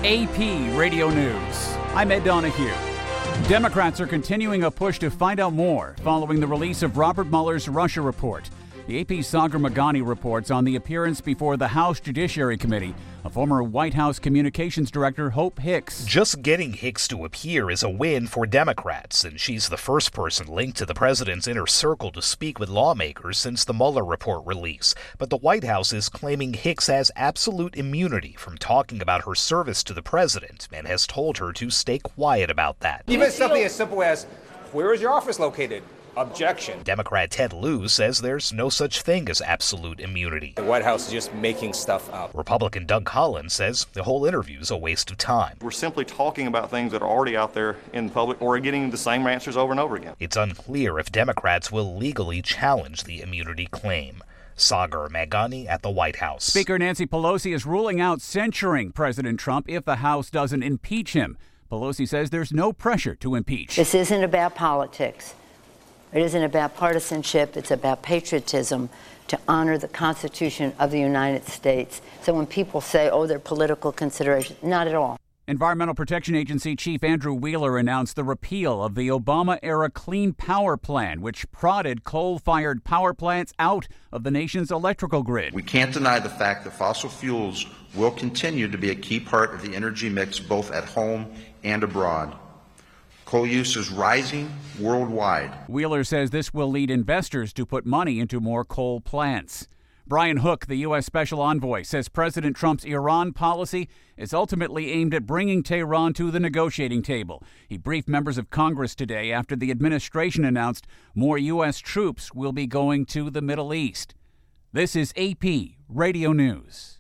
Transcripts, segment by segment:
AP Radio News. I'm Ed Donahue. Democrats are continuing a push to find out more following the release of Robert Mueller's Russia report. The AP's Sagar Meghani reports on the appearance before the House Judiciary Committee of former White House Communications Director Hope Hicks. Just getting Hicks to appear is a win for Democrats, and she's the first person linked to the president's inner circle to speak with lawmakers since the Mueller report release. But the White House is claiming Hicks has absolute immunity from talking about her service to the president and has told her to stay quiet about that. Even something as simple as, where is your office located? Objection. Democrat Ted Lieu says there's no such thing as absolute immunity. The White House is just making stuff up. Republican Doug Collins says the whole interview is a waste of time. We're simply talking about things that are already out there in the public or getting the same answers over and over again. It's unclear if Democrats will legally challenge the immunity claim. Sagar Meghani at the White House. Speaker Nancy Pelosi is ruling out censuring President Trump if the House doesn't impeach him. Pelosi says there's no pressure to impeach. This isn't about politics. It isn't about partisanship. It's about patriotism to honor the Constitution of the United States. So when people say, oh, they're political considerations, not at all. Environmental Protection Agency Chief Andrew Wheeler announced the repeal of the Obama-era Clean Power Plan, which prodded coal-fired power plants out of the nation's electrical grid. We can't deny the fact that fossil fuels will continue to be a key part of the energy mix both at home and abroad. Coal use is rising worldwide. Wheeler says this will lead investors to put money into more coal plants. Brian Hook, the U.S. Special Envoy, says President Trump's Iran policy is ultimately aimed at bringing Tehran to the negotiating table. He briefed members of Congress today after the administration announced more U.S. troops will be going to the Middle East. This is AP Radio News.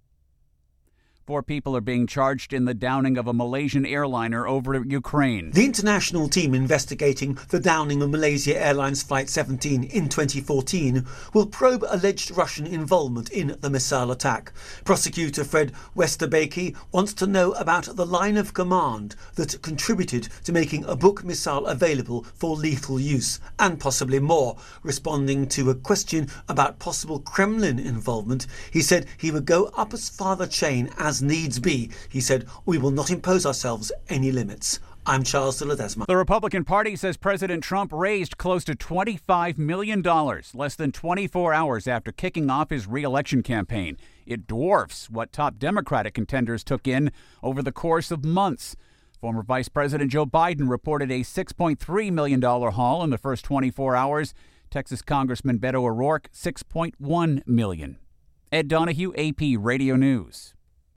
4 people are being charged in the downing of a Malaysian airliner over Ukraine. The international team investigating the downing of Malaysia Airlines Flight 17 in 2014 will probe alleged Russian involvement in the missile attack. Prosecutor Fred Westerbeke wants to know about the line of command that contributed to making a Buk missile available for lethal use, and possibly more. Responding to a question about possible Kremlin involvement, he said he would go up as far the chain as needs be. He said, we will not impose ourselves any limits. I'm Charles de Ledesma. The Republican Party says President Trump raised close to $25 million less than 24 hours after kicking off his re-election campaign. It dwarfs what top Democratic contenders took in over the course of months. Former Vice President Joe Biden reported a $6.3 million haul in the first 24 hours. Texas Congressman Beto O'Rourke, $6.1 million. Ed Donahue, AP Radio News.